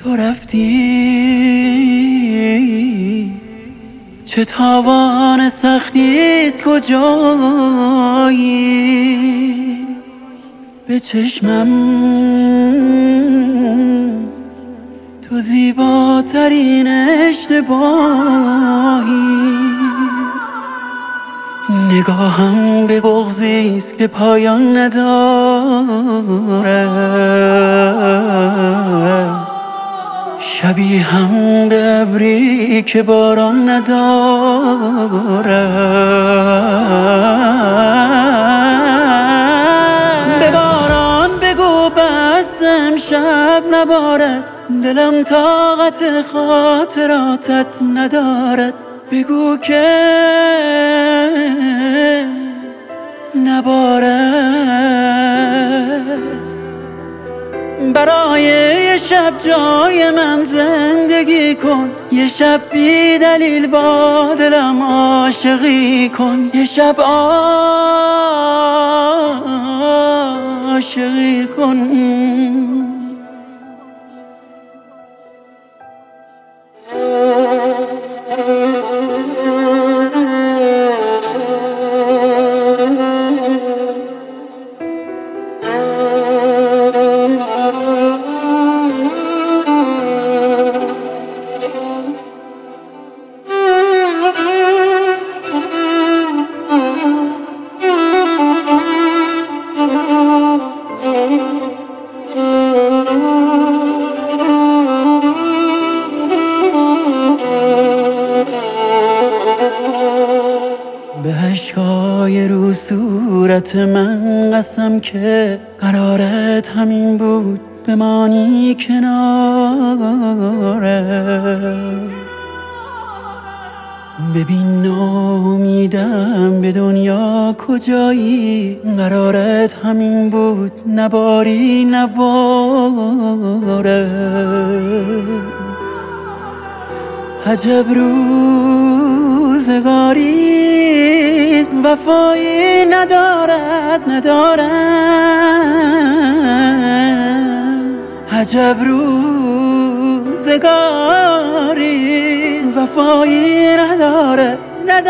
تو رفتی چه تاوان سختیست کجایی به چشمم تو زیباترین اشتباهی نگاهم به بغضیست که پایان نداره شبیهم به ابری که باران نداره به باران بگو بس امشب نبارد دلم طاقت خاطراتت ندارد بگو که نبارد برای یه شب جای من زندگی کن یه شب بی دلیل با دلم عاشقی کن یه شب عاشقی کن به اشکای رو صورت من قسم که قرارت همین بود بمانی کناره ببین ناامیدم به دنیا کجایی قرارت همین بود نباری نباره عجب روزگاریست وفایی ندارد عجب روزگاریست وفایی ندارد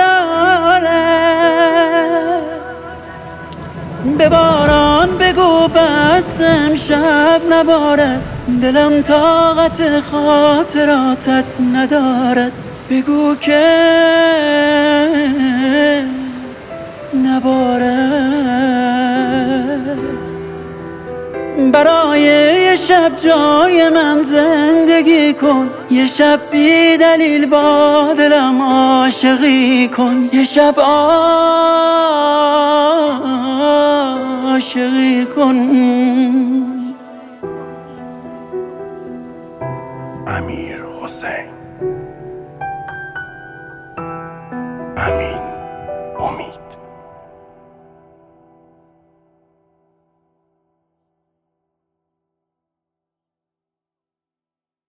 به باران بگو بس امشب نبارد دلم طاقت خاطراتت ندارد بگو که نبارد برای یه شب جای من زندگی کن یه شب بی دلیل با دلم عاشقی کن یه شب عاشقی کن امیر حسین